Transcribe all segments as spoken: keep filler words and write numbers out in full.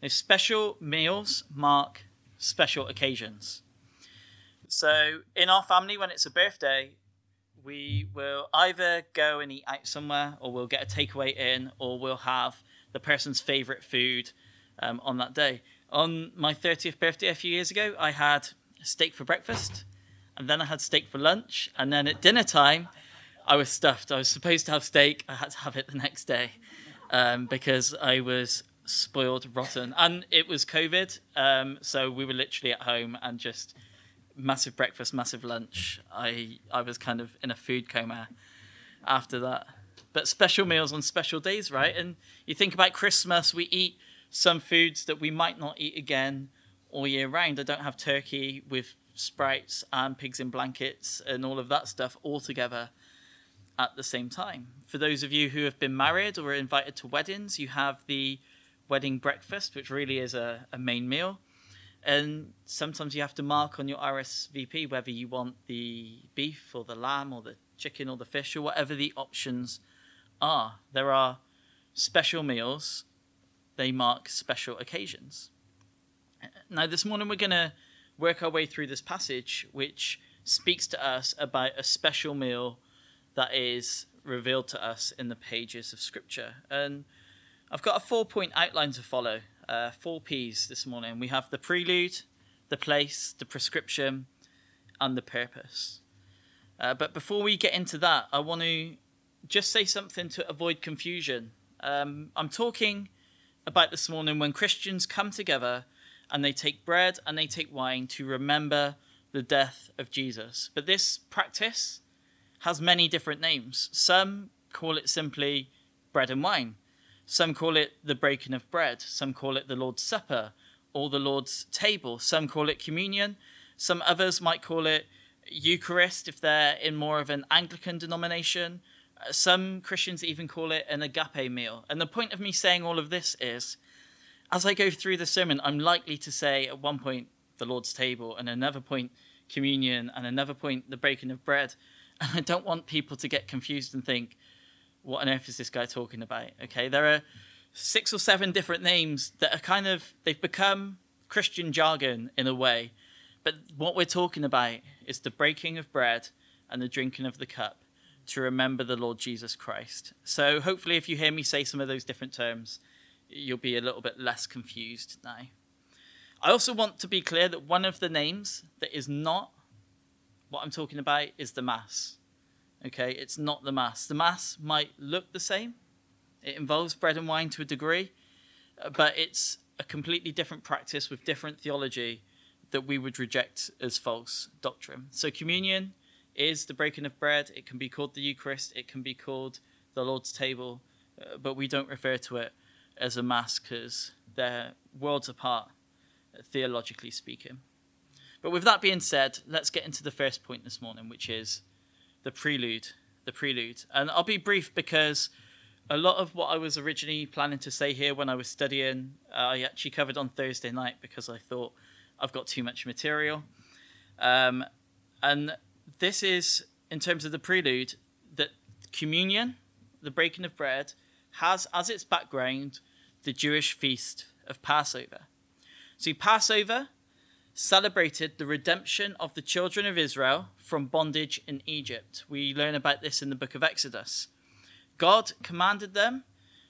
Now, special meals mark special occasions. So in our family, when it's a birthday, we will either go and eat out somewhere, or we'll get a takeaway in, or we'll have the person's favourite food um, on that day. On my thirtieth birthday a few years ago, I had steak for breakfast, and then I had steak for lunch, and then at dinner time, I was stuffed. I was supposed to have steak. I had to have it the next day um, because I was spoiled rotten. And it was COVID, um, so we were literally at home and just massive breakfast, massive lunch. I, I was kind of in a food coma after that. But special meals on special days, right? And you think about Christmas, we eat some foods that we might not eat again all year round. I don't have turkey with sprites and pigs in blankets and all of that stuff all together at the same time. For those of you who have been married or are invited to weddings, you have the wedding breakfast, which really is a, a main meal. And sometimes you have to mark on your R S V P whether you want the beef or the lamb or the chicken or the fish or whatever the options are. There are special meals. They mark special occasions. Now, this morning we're going to work our way through this passage, which speaks to us about a special meal that is revealed to us in the pages of Scripture. And I've got a four-point outline to follow, uh, four P's this morning. We have the prelude, the place, the prescription, and the purpose. Uh, but before we get into that, I want to just say something to avoid confusion. Um, I'm talking about this morning when Christians come together and they take bread and they take wine to remember the death of Jesus. But this practice has many different names. Some call it simply bread and wine. Some call it the breaking of bread. Some call it the Lord's Supper or the Lord's table. Some call it communion. Some others might call it Eucharist if they're in more of an Anglican denomination. Some Christians even call it an agape meal. And the point of me saying all of this is, as I go through the sermon, I'm likely to say at one point the Lord's table, and another point communion, and another point the breaking of bread. And I don't want people to get confused and think, what on earth is this guy talking about? Okay, there are six or seven different names that are kind of, they've become Christian jargon in a way. But what we're talking about is the breaking of bread and the drinking of the cup to remember the Lord Jesus Christ. So hopefully if you hear me say some of those different terms, you'll be a little bit less confused now. I also want to be clear that one of the names that is not what I'm talking about is the Mass. Okay, it's not the Mass. The Mass might look the same. It involves bread and wine to a degree, but it's a completely different practice with different theology that we would reject as false doctrine. So communion is the breaking of bread. It can be called the Eucharist. It can be called the Lord's table, uh, but we don't refer to it as a Mass because they're worlds apart, uh, theologically speaking. But with that being said, let's get into the first point this morning, which is the prelude. The prelude. And I'll be brief because a lot of what I was originally planning to say here when I was studying, uh, I actually covered on Thursday night because I thought I've got too much material. Um, and this is, in terms of the prelude, that communion, the breaking of bread, has as its background the Jewish feast of Passover. So Passover celebrated the redemption of the children of Israel from bondage in Egypt. We learn about this in the book of Exodus. God commanded them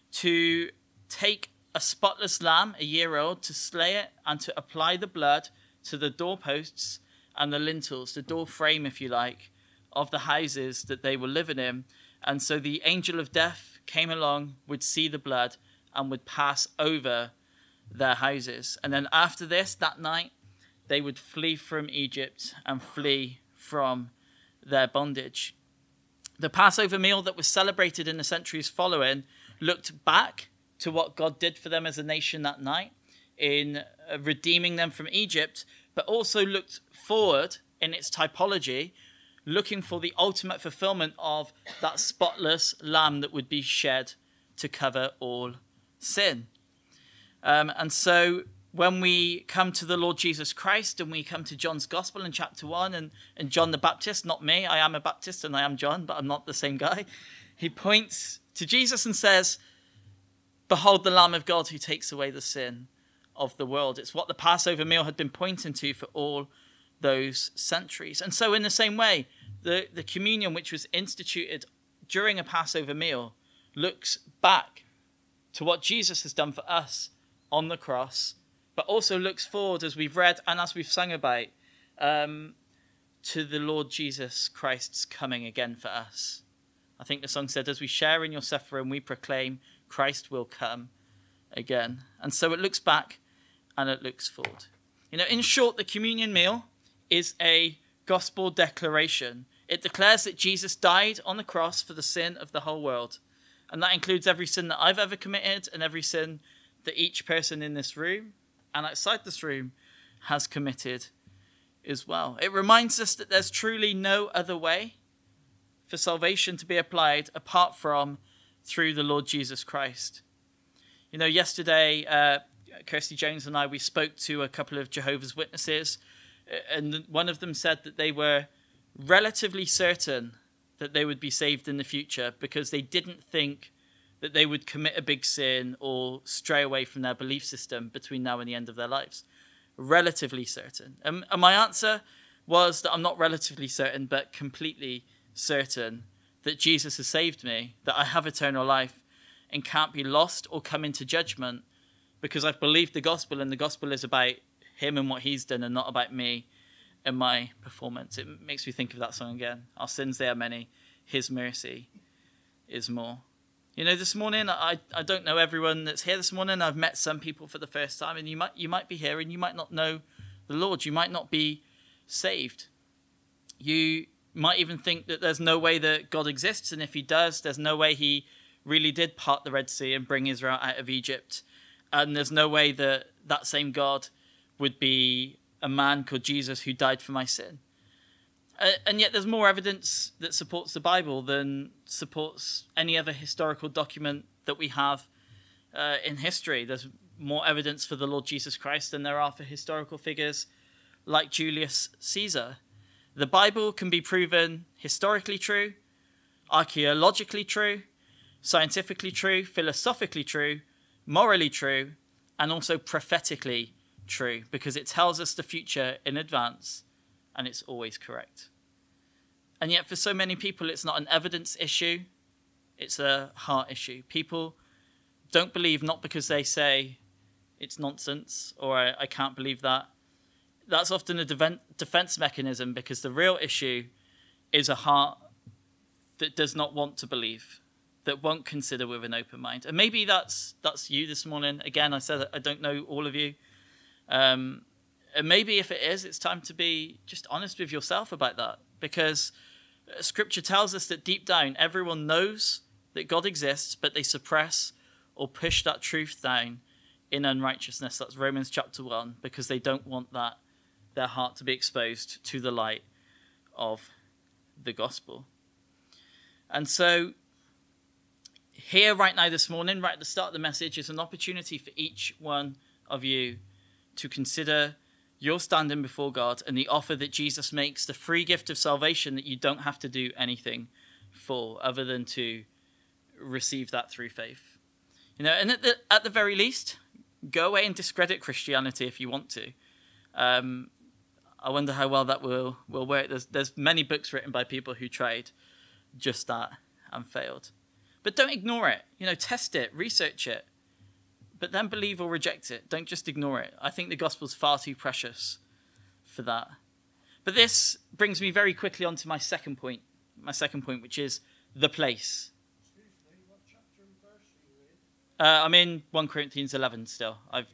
to take a spotless lamb, a year old, to slay it and to apply the blood to the doorposts and the lintels, the door frame, if you like, of the houses that they were living in. And so the angel of death came along, would see the blood, and would pass over their houses. And then after this, that night, they would flee from Egypt and flee from their bondage. The Passover meal that was celebrated in the centuries following looked back to what God did for them as a nation that night in redeeming them from Egypt, but also looked forward in its typology, looking for the ultimate fulfillment of that spotless lamb that would be shed to cover all sin. Um, and so when we come to the Lord Jesus Christ and we come to John's Gospel in chapter one, and, and John the Baptist, not me, I am a Baptist and I am John, but I'm not the same guy. He points to Jesus and says, "Behold the Lamb of God who takes away the sin of the world. It's what the Passover meal had been pointing to for all those centuries. And so in the same way, the, the communion which was instituted during a Passover meal looks back to what Jesus has done for us on the cross, but also looks forward, as we've read and as we've sung about, um, to the Lord Jesus Christ's coming again for us. I think the song said, as we share in your suffering, we proclaim Christ will come again. And so it looks back and it looks forward. You know, in short, the communion meal is a gospel declaration. It declares that Jesus died on the cross for the sin of the whole world. And that includes every sin that I've ever committed and every sin that each person in this room and outside this room has committed as well. It reminds us that there's truly no other way for salvation to be applied apart from through the Lord Jesus Christ. You know, yesterday, uh, Kirsty Jones and I, we spoke to a couple of Jehovah's Witnesses, and one of them said that they were relatively certain that they would be saved in the future because they didn't think that they would commit a big sin or stray away from their belief system between now and the end of their lives. Relatively certain. And, and my answer was that I'm not relatively certain, but completely certain that Jesus has saved me, that I have eternal life and can't be lost or come into judgment because I've believed the gospel, and the gospel is about him and what he's done and not about me and my performance. It makes me think of that song again. Our sins, they are many. His mercy is more. You know, this morning, I, I don't know everyone that's here this morning. I've met some people for the first time, and you might you might be here and you might not know the Lord. You might not be saved. You might even think that there's no way that God exists, and if he does, there's no way he really did part the Red Sea and bring Israel out of Egypt. And there's no way that that same God would be a man called Jesus who died for my sin. Uh, and yet there's more evidence that supports the Bible than supports any other historical document that we have uh, in history. There's more evidence for the Lord Jesus Christ than there are for historical figures like Julius Caesar. The Bible can be proven historically true, archaeologically true, scientifically true, philosophically true, morally true, and also prophetically true, because it tells us the future in advance, and it's always correct. And yet for so many people, it's not an evidence issue, it's a heart issue. People don't believe not because they say it's nonsense or I, I can't believe that. That's often a de- defense mechanism, because the real issue is a heart that does not want to believe, that won't consider with an open mind. And maybe that's that's you this morning. Again, I said I don't know all of you. Um, and maybe if it is, it's time to be just honest with yourself about that, because Scripture tells us that deep down, everyone knows that God exists, but they suppress or push that truth down in unrighteousness. That's Romans chapter one, because they don't want that their heart to be exposed to the light of the gospel. And so here right now this morning, right at the start of the message, is an opportunity for each one of you to consider your standing before God and the offer that Jesus makes, the free gift of salvation that you don't have to do anything for other than to receive that through faith. You know, and at the, at the very least, go away and discredit Christianity if you want to. Um, I wonder how well that will, will work. There's, there's many books written by people who tried just that and failed. But don't ignore it. You know, test it, research it, but then believe or reject it. Don't just ignore it. I think the gospel's far too precious for that. But this brings me very quickly on to my second point, my second point, which is the place. Excuse me, what chapter and verse are you in? Uh, I'm in First Corinthians eleven still. I've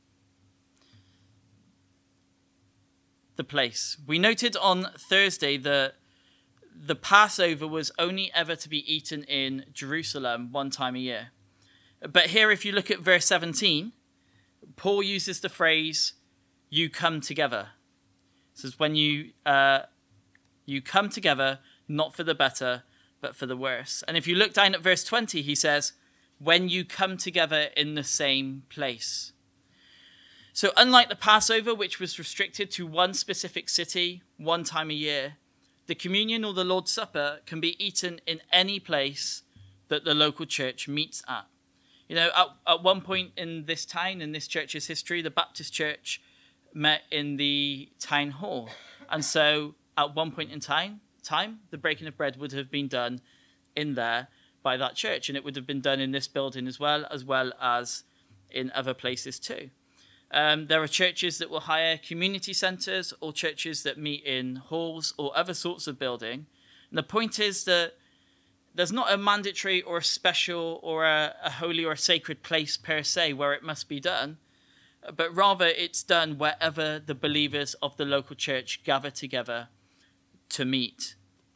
the place. We noted on Thursday that the Passover was only ever to be eaten in Jerusalem one time a year. But here, if you look at verse seventeen, Paul uses the phrase, you come together. It says, when you uh, you come together, not for the better, but for the worse. And if you look down at verse twenty, he says, when you come together in the same place. So unlike the Passover, which was restricted to one specific city one time a year, the communion or the Lord's Supper can be eaten in any place that the local church meets at. You know, at, at one point in this town, in this church's history, the Baptist church met in the town hall. And so at one point in time, time, the breaking of bread would have been done in there by that church. And it would have been done in this building as well, as well as in other places too. Um, there are churches that will hire community centres or churches that meet in halls or other sorts of building. And the point is that there's not a mandatory or a special or a, a holy or a sacred place per se where it must be done, but rather it's done wherever the believers of the local church gather together to meet.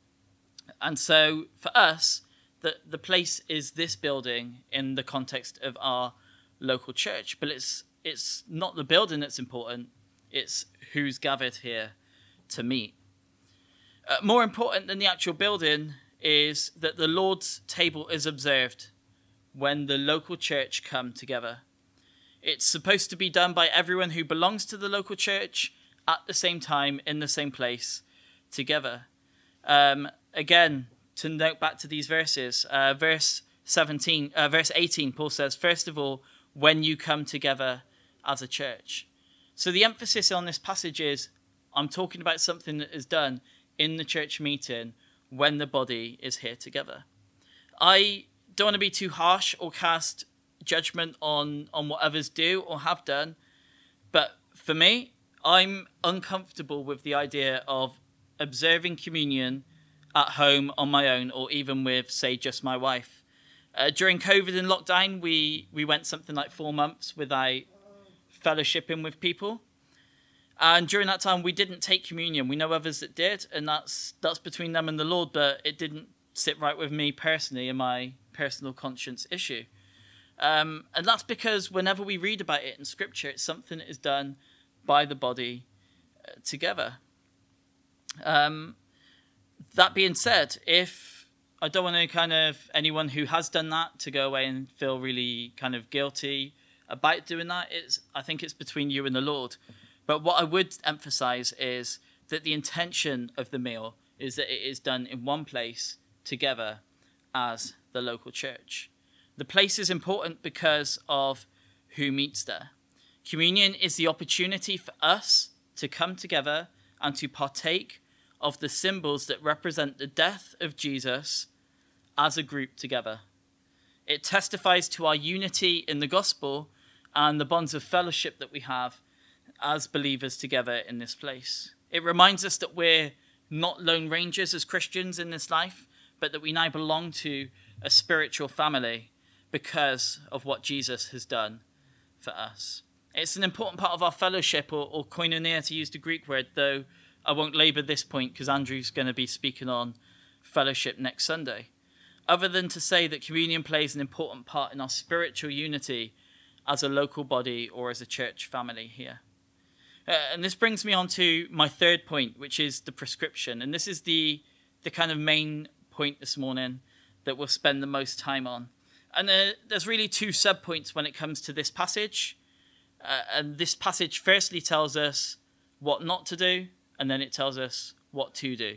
And so for us, the, the place is this building in the context of our local church, but it's it's not the building that's important, it's who's gathered here to meet. Uh, more important than the actual building is that the Lord's table is observed when the local church come together. It's supposed to be done by everyone who belongs to the local church at the same time, in the same place, together. Um, again, to note back to these verses, uh, verse seventeen, uh, verse eighteen, Paul says, first of all, when you come together as a church. So the emphasis on this passage is, I'm talking about something that is done in the church meeting when the body is here together. I don't want to be too harsh or cast judgment on, on what others do or have done, but for me, I'm uncomfortable with the idea of observing communion at home on my own, or even with, say, just my wife. Uh, during COVID and lockdown, we, we went something like four months without fellowshipping with people. And during that time, we didn't take communion. We know others that did, and that's that's between them and the Lord, but it didn't sit right with me personally in my personal conscience issue. Um, and that's because whenever we read about it in Scripture, it's something that is done by the body uh, together. Um, that being said, if I don't want to kind of anyone who has done that to go away and feel really kind of guilty about doing that, it's, I think it's between you and the Lord. But what I would emphasize is that the intention of the meal is that it is done in one place together as the local church. The place is important because of who meets there. Communion is the opportunity for us to come together and to partake of the symbols that represent the death of Jesus as a group together. It testifies to our unity in the gospel and the bonds of fellowship that we have as believers together in this place. It reminds us that we're not lone rangers as Christians in this life, but that we now belong to a spiritual family because of what Jesus has done for us. It's an important part of our fellowship, or, or koinonia, to use the Greek word, though I won't labour this point because Andrew's going to be speaking on fellowship next Sunday. Other than to say that communion plays an important part in our spiritual unity as a local body or as a church family here. Uh, and this brings me on to my third point, which is the prescription. And this is the the kind of main point this morning that we'll spend the most time on. And uh, there's really two sub-points when it comes to this passage. Uh, and this passage firstly tells us what not to do, and then it tells us what to do.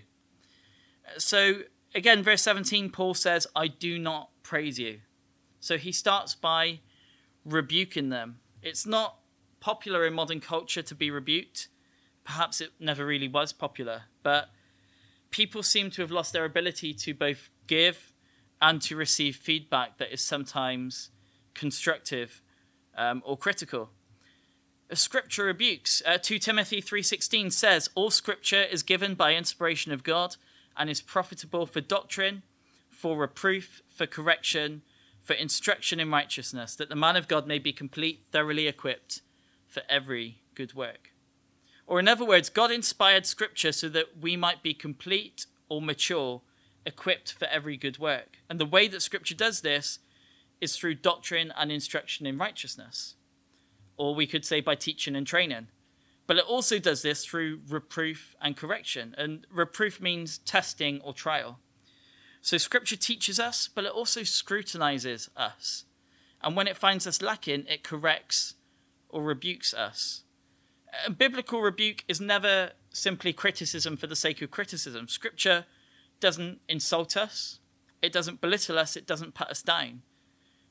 So again, verse seventeen, Paul says, I do not praise you. So he starts by rebuking them. It's not popular in modern culture to be rebuked. Perhaps it never really was popular, but people seem to have lost their ability to both give and to receive feedback that is sometimes constructive um, or critical. Scripture rebukes. Uh, Second Timothy three sixteen says, all scripture is given by inspiration of God and is profitable for doctrine, for reproof, for correction, for instruction in righteousness, that the man of God may be complete, thoroughly equipped for every good work. Or in other words, God inspired scripture so that we might be complete or mature, equipped for every good work. And the way that scripture does this is through doctrine and instruction in righteousness. Or we could say by teaching and training. But it also does this through reproof and correction. And reproof means testing or trial. So scripture teaches us, but it also scrutinizes us. And when it finds us lacking, it corrects or rebukes us. A biblical rebuke is never simply criticism for the sake of criticism. Scripture doesn't insult us. It doesn't belittle us. It doesn't put us down.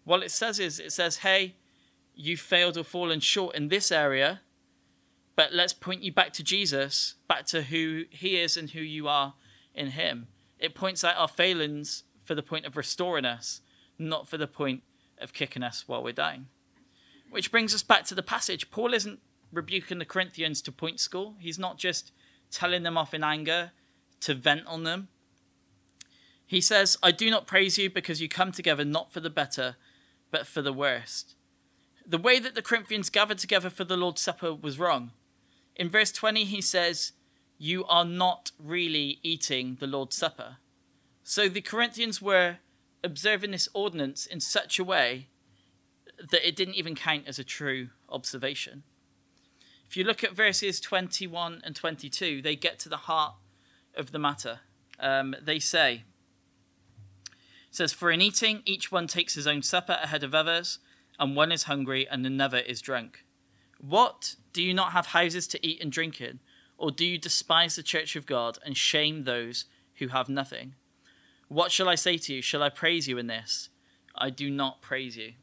What it says is, it says, hey, you failed or fallen short in this area, but let's point you back to Jesus, back to who he is and who you are in him. It points out our failings for the point of restoring us, not for the point of kicking us while we're dying. Which brings us back to the passage. Paul isn't rebuking the Corinthians to point school. He's not just telling them off in anger to vent on them. He says, I do not praise you because you come together not for the better, but for the worst. The way that the Corinthians gathered together for the Lord's Supper was wrong. In verse twenty, he says, you are not really eating the Lord's Supper. So the Corinthians were observing this ordinance in such a way that it didn't even count as a true observation. If you look at verses twenty-one and twenty-two, they get to the heart of the matter. Um, they say, it says, for in eating, each one takes his own supper ahead of others, and one is hungry and another is drunk. What? Do you not have houses to eat and drink in? Or do you despise the church of God and shame those who have nothing? What shall I say to you? Shall I praise you in this? I do not praise you.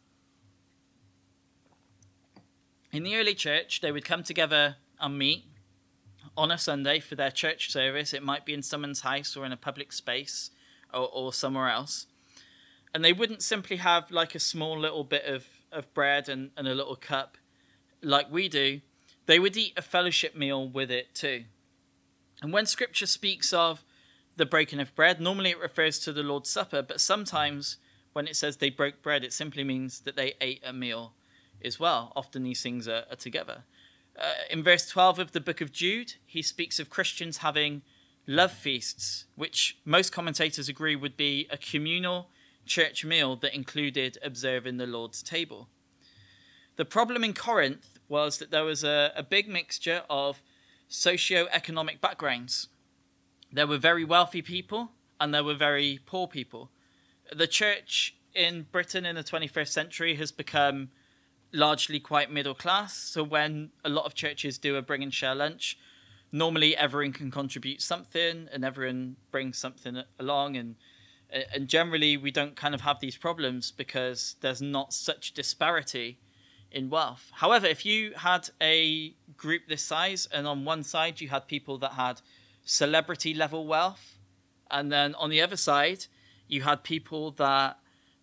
In the early church, they would come together and meet on a Sunday for their church service. It might be in someone's house or in a public space or, or somewhere else. And they wouldn't simply have like a small little bit of, of bread and, and a little cup like we do. They would eat a fellowship meal with it too. And when scripture speaks of the breaking of bread, normally it refers to the Lord's Supper, but sometimes when it says they broke bread, it simply means that they ate a meal as well. Often these things are, are together. Uh, in verse twelve of the book of Jude, he speaks of Christians having love feasts, which most commentators agree would be a communal church meal that included observing the Lord's table. The problem in Corinth was that there was a, a big mixture of socio-economic backgrounds. There were very wealthy people and there were very poor people. The church in Britain in the twenty-first century has become largely quite middle class. So when a lot of churches do a bring and share lunch, normally everyone can contribute something and everyone brings something along. And, and generally we don't kind of have these problems because there's not such disparity in wealth. However, if you had a group this size and on one side you had people that had celebrity level wealth, and then on the other side you had people that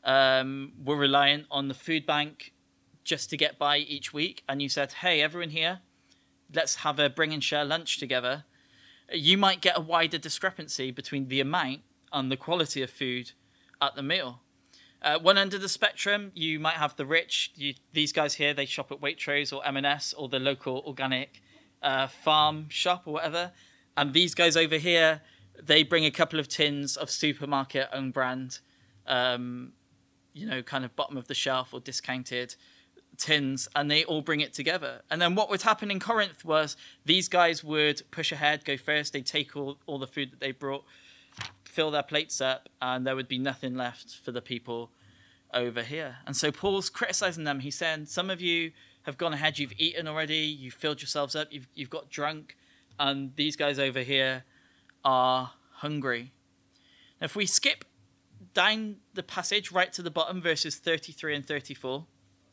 um, were reliant on the food bank just to get by each week, and you said, hey, everyone here, let's have a bring and share lunch together, you might get a wider discrepancy between the amount and the quality of food at the meal. Uh, one end of the spectrum, you might have the rich. You, these guys here, they shop at Waitrose or M and S or the local organic uh, farm shop or whatever. And these guys over here, they bring a couple of tins of supermarket own brand, um, you know, kind of bottom of the shelf or discounted tins, and they all bring it together. And then what would happen in Corinth was these guys would push ahead, go first. They'd take all, all the food that they brought, fill their plates up, and there would be nothing left for the people over here. And so Paul's criticizing them. He's saying, some of you have gone ahead, you've eaten already, you've filled yourselves up, you've, you've got drunk, and these guys over here are hungry. Now, if we skip down the passage right to the bottom, verses thirty-three and thirty-four,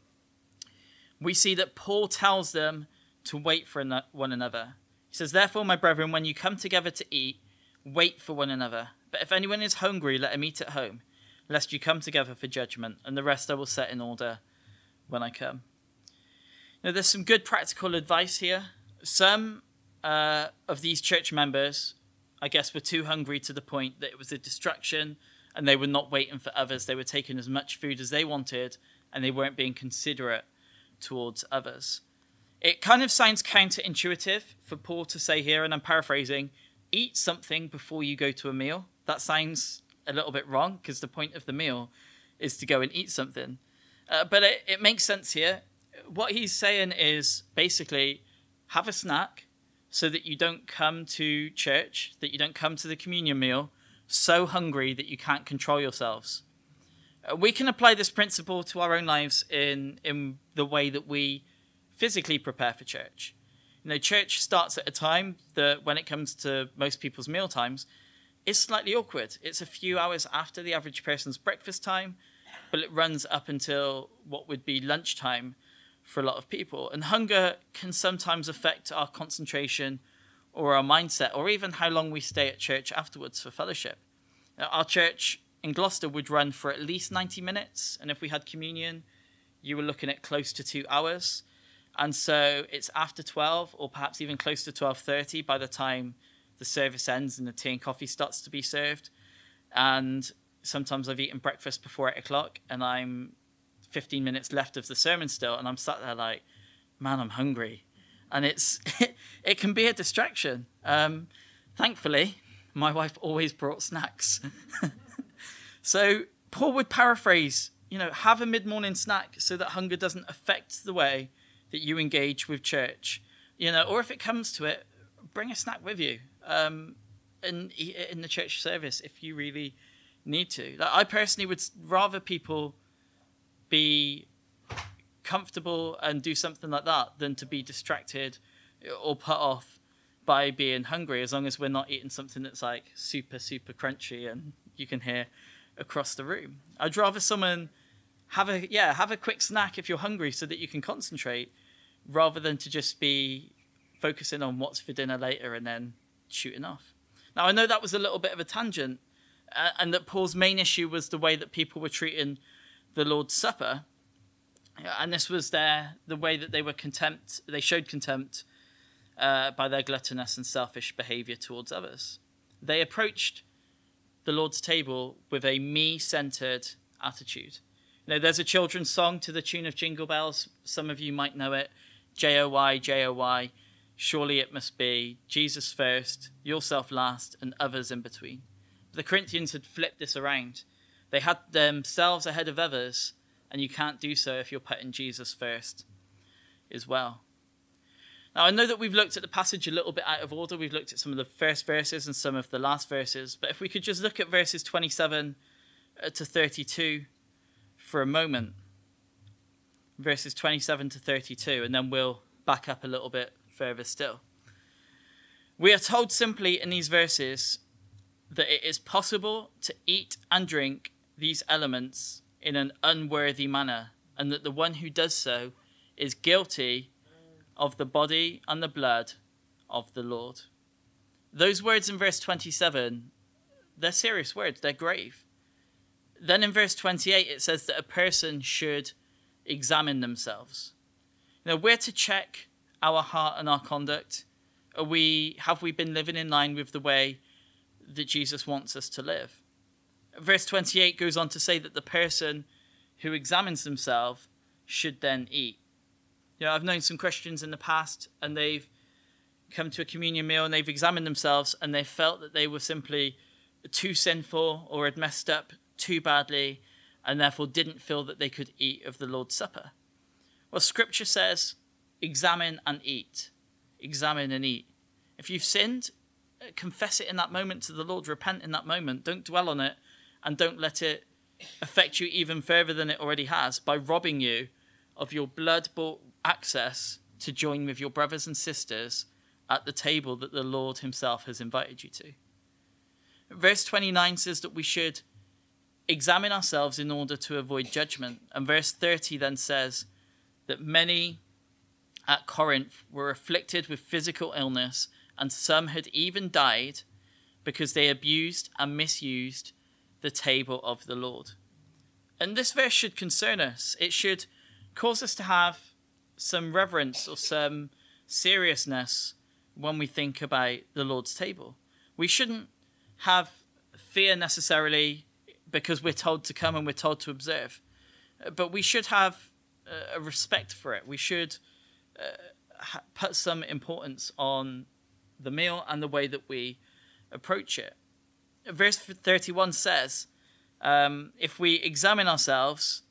we see that Paul tells them to wait for one another. He says, therefore, my brethren, when you come together to eat, wait for one another. But if anyone is hungry, let him eat at home, lest you come together for judgment, and the rest I will set in order when I come. Now, there's some good practical advice here. Some uh, of these church members, I guess, were too hungry to the point that it was a distraction, and they were not waiting for others. They were taking as much food as they wanted, and they weren't being considerate towards others. It kind of sounds counterintuitive for Paul to say here, and I'm paraphrasing, eat something before you go to a meal. That sounds a little bit wrong because the point of the meal is to go and eat something. Uh, but it, it makes sense here. What he's saying is basically have a snack so that you don't come to church, that you don't come to the communion meal so hungry that you can't control yourselves. Uh, we can apply this principle to our own lives in, in the way that we physically prepare for church. You know, church starts at a time that when it comes to most people's meal times, it's slightly awkward. It's a few hours after the average person's breakfast time. but it runs up until what would be lunchtime for a lot of people. And hunger can sometimes affect our concentration or our mindset, or even how long we stay at church afterwards for fellowship. Now, our church in Gloucester would run for at least ninety minutes, and if we had communion, you were looking at close to two hours. And so it's after twelve, or perhaps even close to twelve thirty by the time the service ends and the tea and coffee starts to be served. And sometimes I've eaten breakfast before eight o'clock, and I'm fifteen minutes left of the sermon still, and I'm sat there like, man, I'm hungry. And it's it can be a distraction. Um, thankfully, my wife always brought snacks. So Paul would paraphrase, you know, have a mid-morning snack so that hunger doesn't affect the way that you engage with church. You know, or if it comes to it, bring a snack with you um, and eat it in the church service if you really need to. Like, I personally would rather people be comfortable and do something like that than to be distracted or put off by being hungry, as long as we're not eating something that's like super, super crunchy and you can hear across the room. I'd rather someone have a, yeah, have a quick snack if you're hungry so that you can concentrate, rather than to just be focusing on what's for dinner later and then shooting off. Now, I know that was a little bit of a tangent, uh, and that Paul's main issue was the way that people were treating the Lord's Supper. And this was their the way that they were contempt. They showed contempt uh, by their gluttonous and selfish behavior towards others. They approached the Lord's table with a me-centered attitude. You know, there's a children's song to the tune of Jingle Bells. Some of you might know it. J O Y, J O Y. Surely it must be Jesus first, yourself last, and others in between. But the Corinthians had flipped this around. They had themselves ahead of others, and you can't do so if you're putting Jesus first as well. Now, I know that we've looked at the passage a little bit out of order. We've looked at some of the first verses and some of the last verses. But if we could just look at verses twenty-seven to thirty-two for a moment. Verses twenty-seven to thirty-two, and then we'll back up a little bit further still. We are told simply in these verses that it is possible to eat and drink these elements in an unworthy manner, and that the one who does so is guilty of the body and the blood of the Lord. Those words in verse twenty-seven, they're serious words, they're grave. Then in verse twenty-eight, it says that a person should examine themselves. Now, we're to check our heart and our conduct. Are we, have we been living in line with the way that Jesus wants us to live? Verse twenty-eight goes on to say that the person who examines themselves should then eat. You know, I've known some Christians in the past, and they've come to a communion meal and they've examined themselves, and they felt that they were simply too sinful or had messed up too badly, and therefore didn't feel that they could eat of the Lord's Supper. Well, Scripture says, examine and eat. Examine and eat. If you've sinned, confess it in that moment to the Lord. Repent in that moment. Don't dwell on it, and don't let it affect you even further than it already has by robbing you of your blood-bought access to join with your brothers and sisters at the table that the Lord himself has invited you to. Verse twenty-nine says that we should examine ourselves in order to avoid judgment. And verse thirty then says that many at Corinth were afflicted with physical illness, and some had even died because they abused and misused the table of the Lord. And this verse should concern us. It should cause us to have some reverence or some seriousness when we think about the Lord's table. We shouldn't have fear necessarily because we're told to come and we're told to observe, but we should have a respect for it. We should uh, put some importance on the meal and the way that we approach it. Verse thirty-one says, um, if we examine ourselves,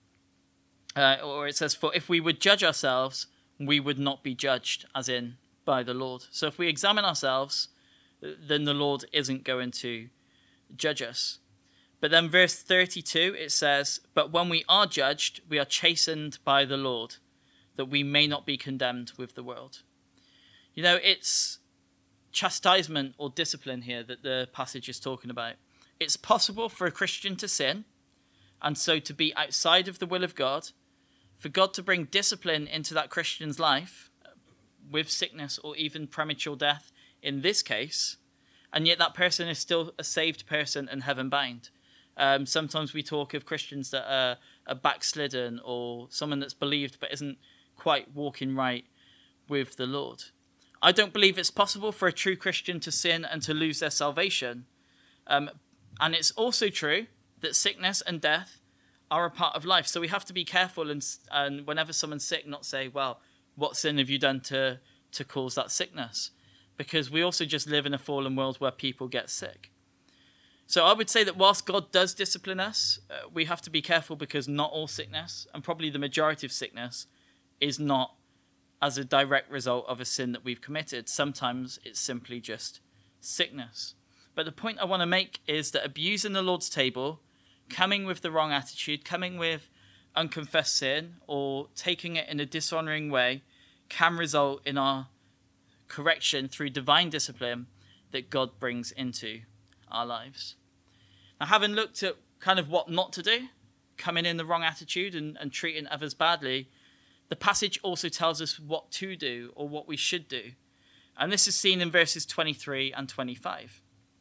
uh, or it says, for if we would judge ourselves, we would not be judged, as in by the Lord. So if we examine ourselves, then the Lord isn't going to judge us. But then verse thirty-two, it says, but when we are judged, we are chastened by the Lord, that we may not be condemned with the world. You know, it's chastisement or discipline here that the passage is talking about. It's possible for a Christian to sin, and so to be outside of the will of God, for God to bring discipline into that Christian's life with sickness or even premature death in this case, and yet that person is still a saved person and heaven bound. Um, sometimes we talk of Christians that are, are backslidden, or someone that's believed but isn't quite walking right with the Lord. I don't believe it's possible for a true Christian to sin and to lose their salvation. Um, and it's also true that sickness and death are a part of life. So we have to be careful, and, and whenever someone's sick, not say, well, what sin have you done to, to cause that sickness? Because we also just live in a fallen world where people get sick. So I would say that whilst God does discipline us, uh, we have to be careful, because not all sickness, and probably the majority of sickness, is not as a direct result of a sin that we've committed. Sometimes it's simply just sickness. But the point I want to make is that abusing the Lord's table, coming with the wrong attitude, coming with unconfessed sin, or taking it in a dishonoring way, can result in our correction through divine discipline that God brings into our lives. Now, having looked at kind of what not to do, coming in the wrong attitude and, and treating others badly, the passage also tells us what to do, or what we should do. And this is seen in verses twenty-three and twenty-five.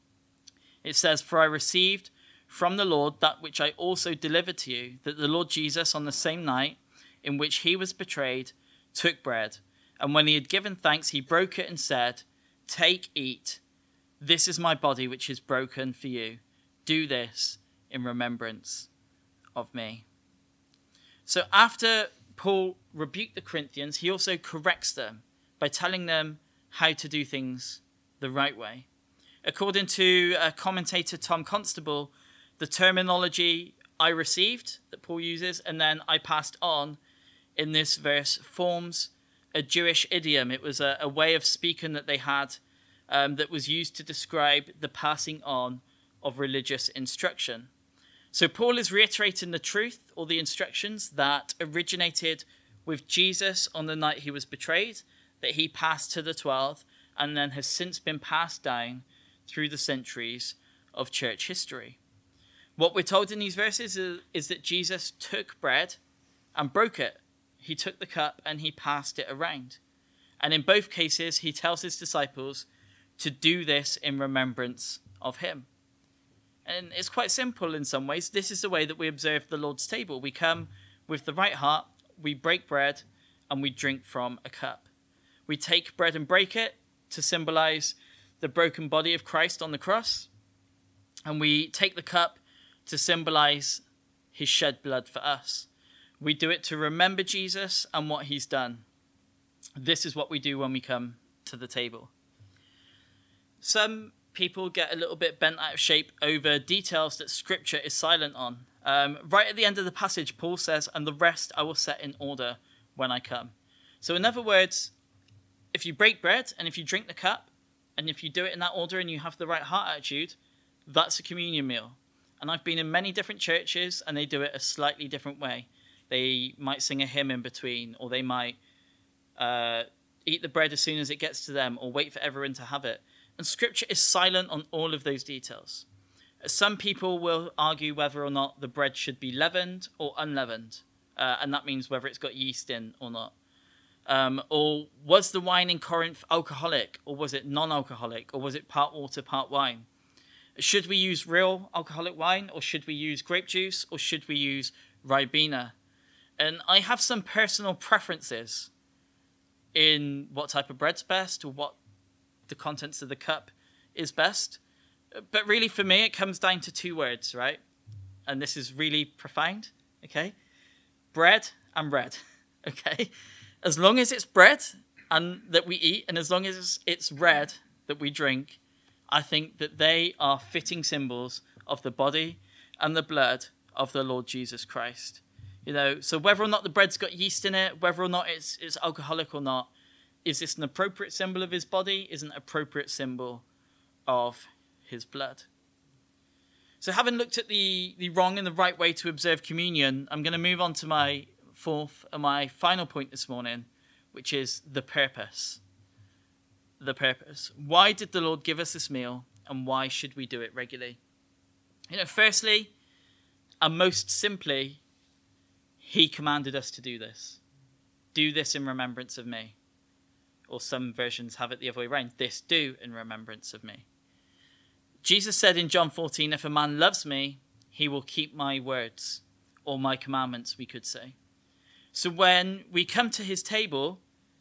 It says, "For I received from the Lord that which I also delivered to you, that the Lord Jesus, on the same night in which he was betrayed, took bread. And when he had given thanks, he broke it and said, 'Take, eat. This is my body, which is broken for you. Do this in remembrance of me.'" So after Paul rebuked the Corinthians, he also corrects them by telling them how to do things the right way. According to uh, commentator Tom Constable, the terminology "I received" that Paul uses and then "I passed on" in this verse forms a Jewish idiom. It was a, a way of speaking that they had um, that was used to describe the passing on of religious instruction. So Paul is reiterating the truth, or the instructions that originated with Jesus on the night he was betrayed, that he passed to the twelve, and then has since been passed down through the centuries of church history. What we're told in these verses is, is that Jesus took bread and broke it. He took the cup and he passed it around. And in both cases, he tells his disciples to do this in remembrance of him. And it's quite simple in some ways. This is the way that we observe the Lord's table. We come with the right heart, we break bread, and we drink from a cup. We take bread and break it to symbolize the broken body of Christ on the cross. And we take the cup to symbolize his shed blood for us. We do it to remember Jesus and what he's done. This is what we do when we come to the table. Some people get a little bit bent out of shape over details that Scripture is silent on. Um, right at the end of the passage, Paul says, "And the rest I will set in order when I come." So in other words, if you break bread and if you drink the cup, and if you do it in that order and you have the right heart attitude, that's a communion meal. And I've been in many different churches and they do it a slightly different way. They might sing a hymn in between, or they might uh, eat the bread as soon as it gets to them, or wait for everyone to have it. And Scripture is silent on all of those details. Some people will argue whether or not the bread should be leavened or unleavened. Uh, and that means whether it's got yeast in or not. Um, or was the wine in Corinth alcoholic, or was it non-alcoholic, or was it part water, part wine? Should we use real alcoholic wine, or should we use grape juice, or should we use Ribena? And I have some personal preferences in what type of bread's best, or what the contents of the cup is best. But really, for me, it comes down to two words, right? And this is really profound, okay? Bread and bread, okay? As long as it's bread and that we eat, and as long as it's red that we drink, I think that they are fitting symbols of the body and the blood of the Lord Jesus Christ. You know, so whether or not the bread's got yeast in it, whether or not it's, it's alcoholic or not, is this an appropriate symbol of his body? Is an appropriate symbol of his blood? So having looked at the, the wrong and the right way to observe communion, I'm going to move on to my fourth and my final point this morning, which is the purpose. The purpose. Why did the Lord give us this meal, and why should we do it regularly? You know, firstly, And most simply, he commanded us to do this. Do this in remembrance of me. Or some versions have it the other way around. This do in remembrance of me. Jesus said in John fourteen, if a man loves me, he will keep my words, or my commandments, we could say. So when we come to his table,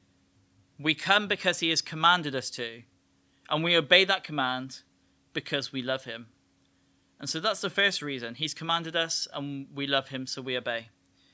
we come because he has commanded us to, and we obey that command because we love him. And so that's the first reason. He's commanded us, and we love him, so we obey.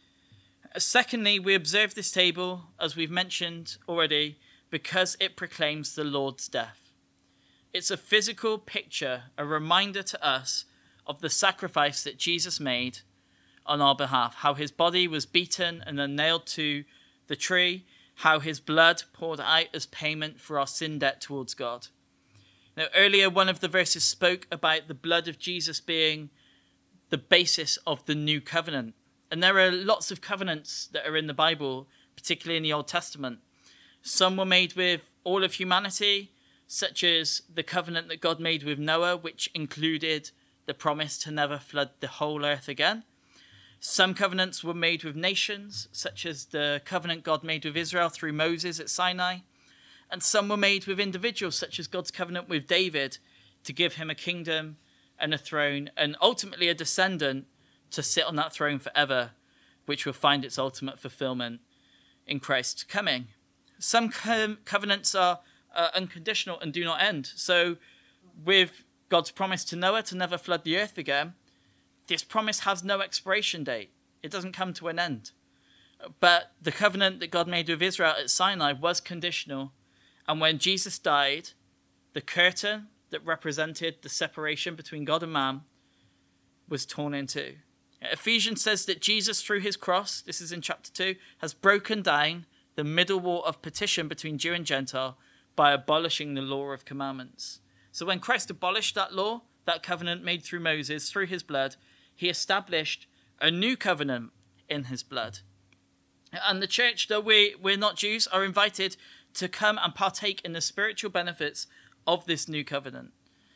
Secondly, we observe this table, as we've mentioned already, because it proclaims the Lord's death. It's a physical picture, a reminder to us of the sacrifice that Jesus made on our behalf, how his body was beaten and then nailed to the tree, how his blood poured out as payment for our sin debt towards God. Now, earlier, one of the verses spoke about the blood of Jesus being the basis of the new covenant. And there are lots of covenants that are in the Bible, particularly in the Old Testament. Some were made with all of humanity, such as the covenant that God made with Noah, which included the promise to never flood the whole earth again. Some covenants were made with nations, such as the covenant God made with Israel through Moses at Sinai. And some were made with individuals, such as God's covenant with David to give him a kingdom and a throne, and ultimately a descendant to sit on that throne forever, which will find its ultimate fulfillment in Christ's coming. Some co- covenants are uh, unconditional and do not end. So with God's promise to Noah to never flood the earth again, this promise has no expiration date. It doesn't come to an end. But the covenant that God made with Israel at Sinai was conditional. And when Jesus died, the curtain that represented the separation between God and man was torn in two. Ephesians says that Jesus, through his cross, this is in chapter two, has broken down the middle wall of partition between Jew and Gentile by abolishing the law of commandments. So when Christ abolished that law, that covenant made through Moses, through his blood, he established a new covenant in his blood. And the church, though we, we're not Jews, are invited to come and partake in the spiritual benefits of this new covenant.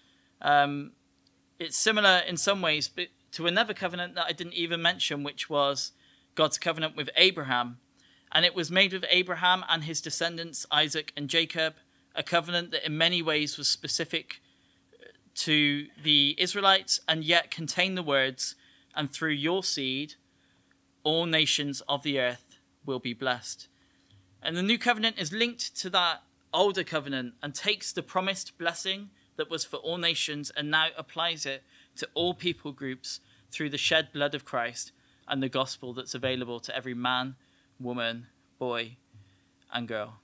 Um, it's similar in some ways to another covenant that I didn't even mention, which was God's covenant with Abraham. And it was made with Abraham and his descendants, Isaac and Jacob, a covenant that in many ways was specific to the Israelites and yet contained the words, and through your seed, all nations of the earth will be blessed. And the new covenant is linked to that older covenant and takes the promised blessing that was for all nations and now applies it to all people groups through the shed blood of Christ and the gospel that's available to every man, woman, boy, and girl.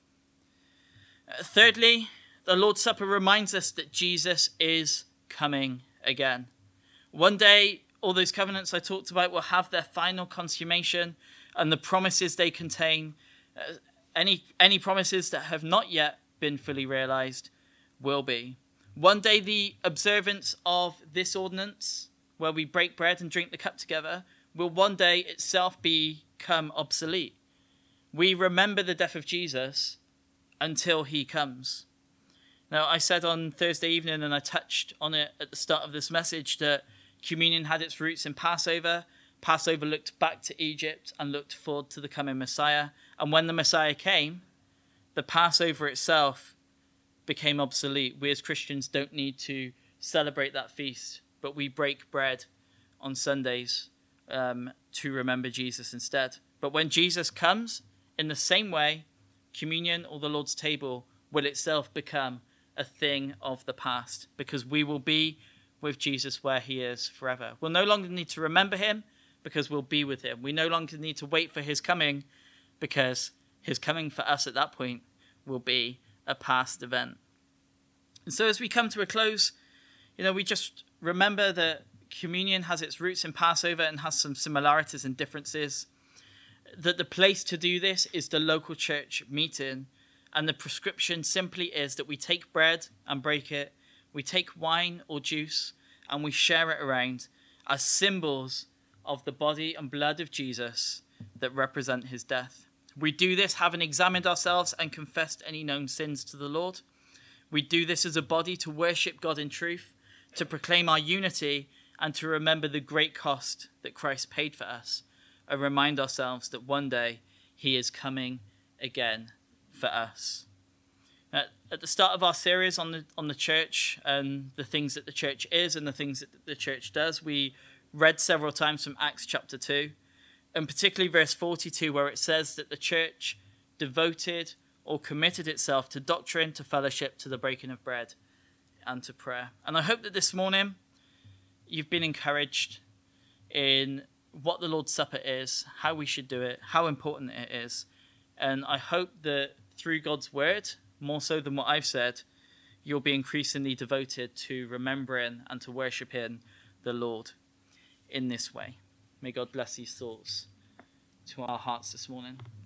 Uh, thirdly, the Lord's Supper reminds us that Jesus is coming again. One day, all those covenants I talked about will have their final consummation, and the promises they contain, uh, any any promises that have not yet been fully realized, will be. One day, the observance of this ordinance, where we break bread and drink the cup together, will one day itself become obsolete. We remember the death of Jesus until he comes. Now, I said on Thursday evening, and I touched on it at the start of this message, that communion had its roots in Passover. Passover looked back to Egypt and looked forward to the coming Messiah. And when the Messiah came, the Passover itself became obsolete. We as Christians don't need to celebrate that feast, but we break bread on Sundays um, to remember Jesus instead. But when Jesus comes, in the same way, communion or the Lord's table will itself become a thing of the past, because we will be with Jesus where he is forever. We'll no longer need to remember him because we'll be with him. We no longer need to wait for his coming because his coming for us at that point will be a past event. And so as we come to a close, you know, we just remember that communion has its roots in Passover and has some similarities and differences. That the place to do this is the local church meeting. And the prescription simply is that we take bread and break it. We take wine or juice and we share it around as symbols of the body and blood of Jesus that represent his death. We do this having examined ourselves and confessed any known sins to the Lord. We do this as a body to worship God in truth, to proclaim our unity and to remember the great cost that Christ paid for us, and remind ourselves that one day he is coming again for us. At, at the start of our series on the on the church and the things that the church is and the things that the church does, we read several times from Acts chapter two, and particularly verse forty-two, where it says that the church devoted or committed itself to doctrine, to fellowship, to the breaking of bread, and to prayer. And I hope that this morning you've been encouraged in what the Lord's Supper is, how we should do it, how important it is. And I hope that through God's word, more so than what I've said, you'll be increasingly devoted to remembering and to worshiping the Lord in this way. May God bless these thoughts to our hearts this morning.